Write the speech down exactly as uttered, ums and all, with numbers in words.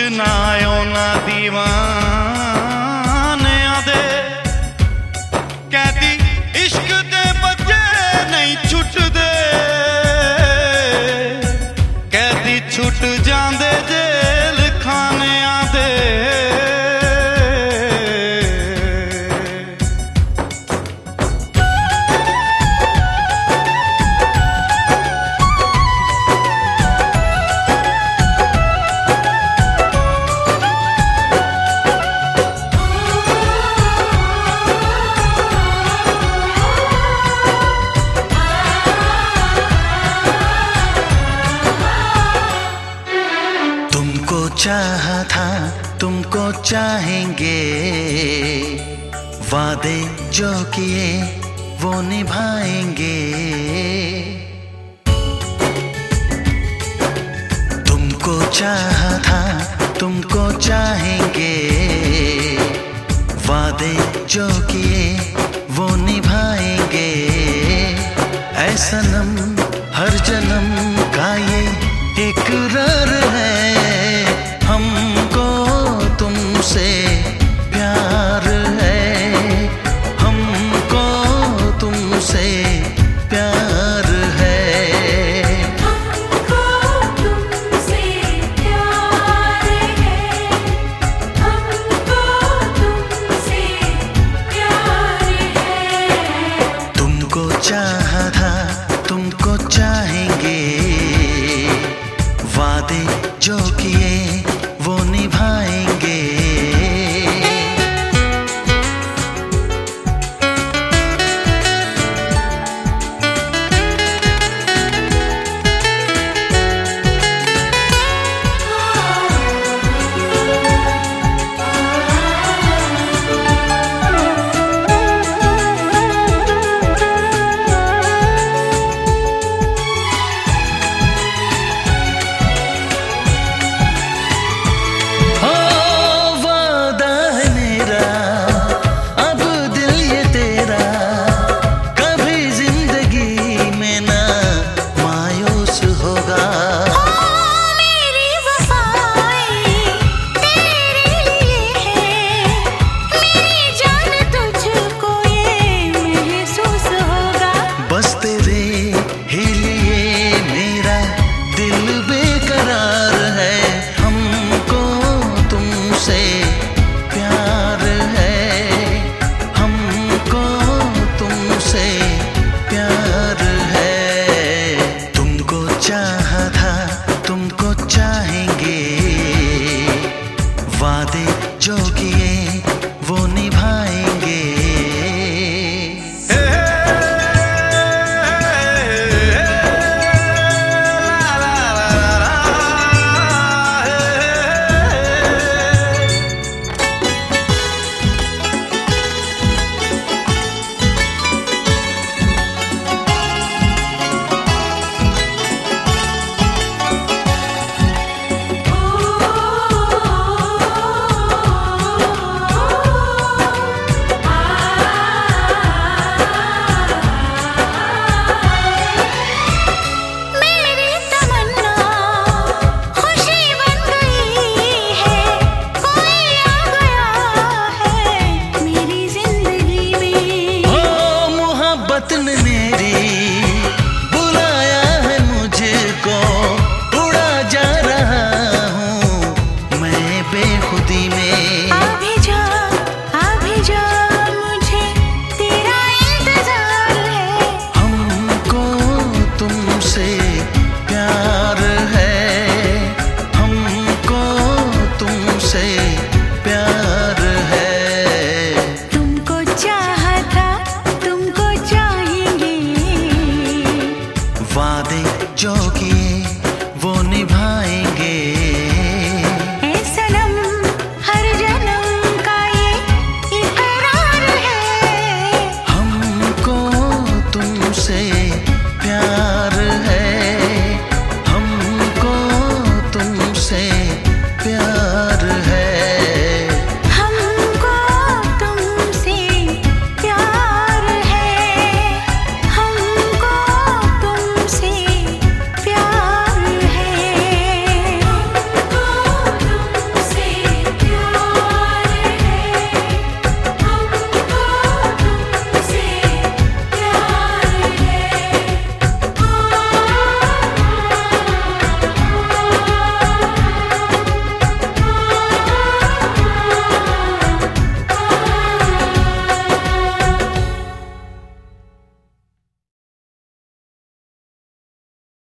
ना ना दीवाने आदे कहती इश्क दे बच्चे नहीं छुट दे, कहती छुट जांदे जेल खाने आदे। चाहा था तुमको चाहेंगे, वादे जो किए वो निभाएंगे। तुमको चाहा था तुमको चाहेंगे, वादे जो किए वो निभाएंगे। ऐ सनम हर जन्म का ये इकरार है, हमको तुमसे प्यार है, हमको तुमसे प्यार है, हमको तुमसे प्यार है, हमको तुमसे प्यार है। तुमको चाहा था तुमको चाहेंगे, वादे जो किए वो निभाएंगे। वादे जो किए वो निभाएंगे। ने